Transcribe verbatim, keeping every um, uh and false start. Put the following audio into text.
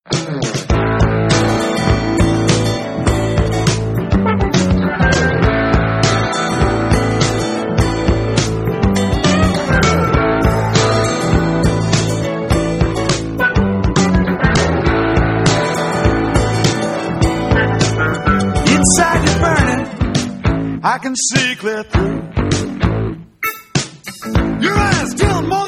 Inside you're burning, I can see clear through. Your eyes tell more